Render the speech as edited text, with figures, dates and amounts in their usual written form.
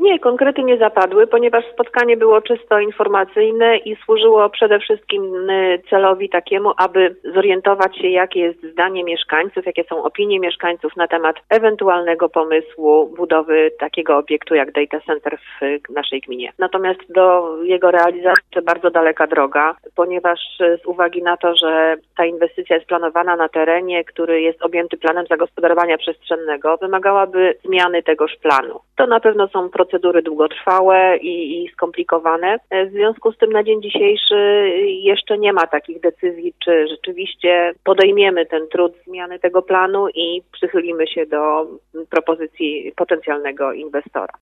Nie, konkrety nie zapadły, ponieważ spotkanie było czysto informacyjne i służyło przede wszystkim celowi takiemu, aby zorientować się, jakie jest zdanie mieszkańców, jakie są opinie mieszkańców na temat ewentualnego pomysłu budowy takiego obiektu jak data center w naszej gminie. Natomiast do jego realizacji to bardzo daleka droga, ponieważ z uwagi na to, że ta inwestycja jest planowana na terenie, który jest objęty planem zagospodarowania przestrzennego, wymagałaby zmiany tegoż planu. To na pewno są procedury długotrwałe i skomplikowane. W związku z tym na dzień dzisiejszy jeszcze nie ma takich decyzji, czy rzeczywiście podejmiemy ten trud zmiany tego planu i przychylimy się do propozycji potencjalnego inwestora.